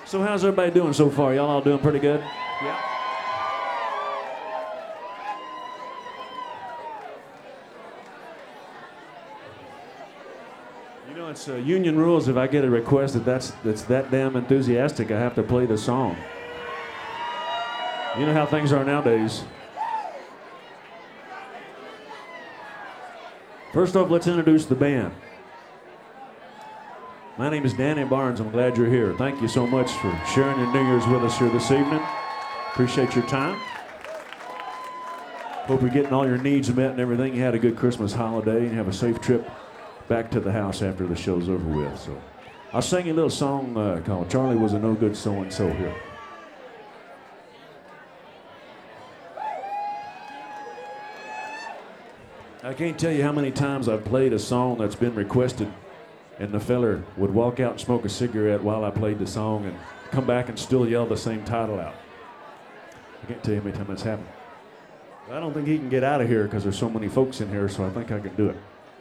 So how's everybody doing so far? Y'all all doing pretty good? Yeah. You know, it's union rules. If I get a request that's that damn enthusiastic, I have to play the song. You know how things are nowadays. First off, let's introduce the band. My name is Danny Barnes. I'm glad you're here. Thank you so much for sharing your New Year's with us here this evening. Appreciate your time. Hope you're getting all your needs met and everything. You had a good Christmas holiday and have a safe trip back to the house after the show's over with. So I'll sing you a little song called Charlie Was a No Good So-and-So here. I can't tell you how many times I've played a song that's been requested and the feller would walk out and smoke a cigarette while I played the song and come back and still yell the same title out. I can't tell you how many times that's happened. I don't think he can get out of here because there's so many folks in here, so I think I can do it.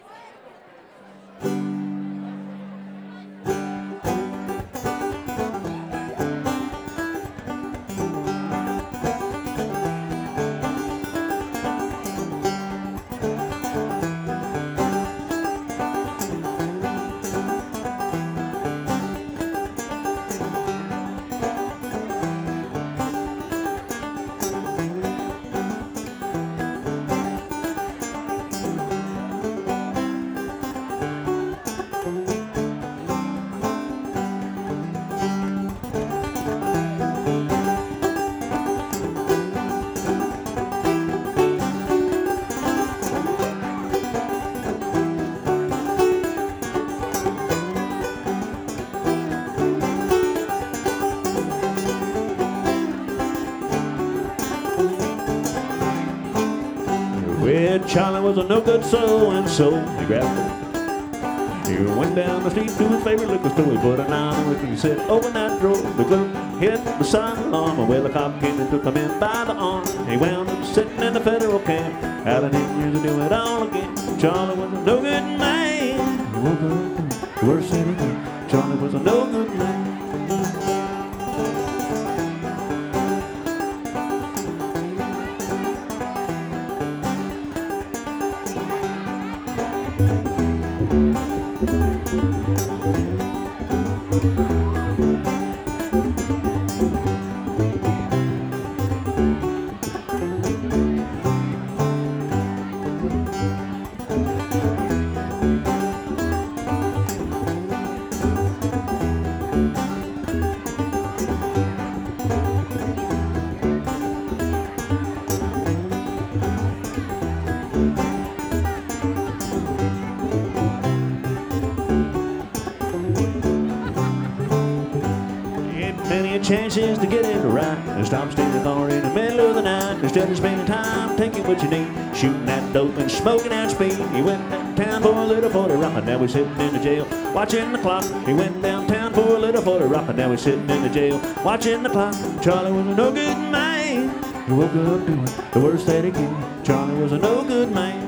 Charlie was a no good so-and-so. He grabbed it. He went down the street to his favorite liquor store. He put a 9 with it. He said, open that drawer. The clerk hit the side alarm. Well, the cop came and took him in by the arm. He wound up sitting in the federal camp. Out of 10 years to do it all again. Charlie was a no good man. He woke up the worst thing he could. Charlie was a no good man. Chances to get it right and stop stealing car in the middle of the night instead of spending time taking what you need, shooting that dope and smoking out speed. He went downtown for a little 40 rock and now he's sitting in the jail watching the clock. He went downtown for a little 40 rock and now he's sitting in the jail watching the clock. Charlie was a no good man. He woke up doing the worst that he could. Charlie was a no good man.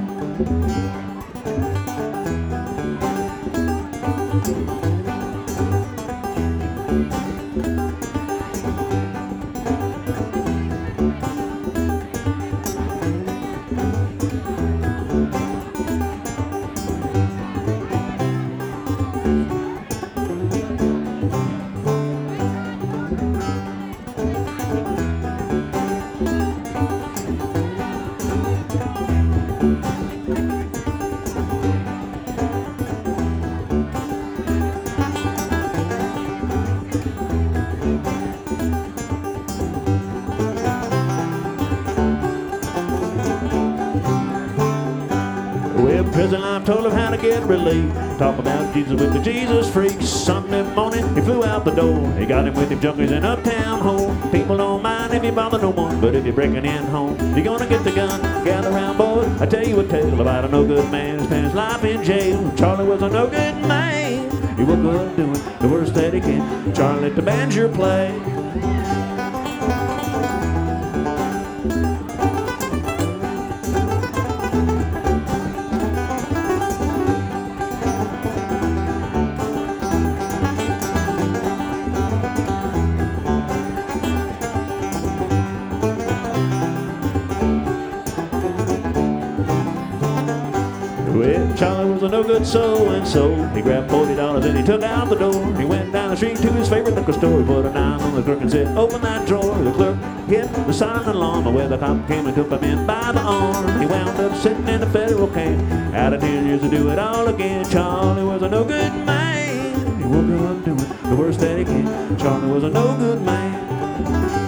Prison life told him how to get relief. Talk about Jesus with the Jesus freaks. Sunday morning, he flew out the door. He got him with him junkies in Uptown Home. People don't mind if you bother no more, but if you're breaking in home, you're gonna get the gun. Gather round, boys. I tell you a tale about a no good man who spent his life in jail. Charlie was a no good man. He woke up doing the worst that he can. Charlie let the banjo play. Well, Charlie was a no good so-and-so. He grabbed $40 and he took out the door. He went down the street to his favorite liquor store. He put a dime on the clerk and said, open that drawer. The clerk hit the side of the lawn. Well, the cop came and took him in by the arm. He wound up sitting in the federal can. Out of 10 years to do it all again. Charlie was a no good man. He woke up doing the worst that he can. Charlie was a no good man.